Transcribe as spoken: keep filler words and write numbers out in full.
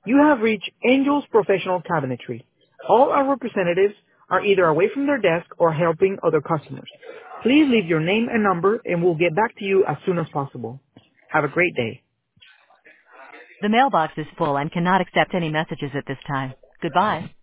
You have reached Angel's Professional Cabinetry. All our representatives are either away from their desk or helping other customers. Please leave your name and number and we'll get back to you as soon as possible. Have a great day. The mailbox is full and cannot accept any messages at this time. Goodbye.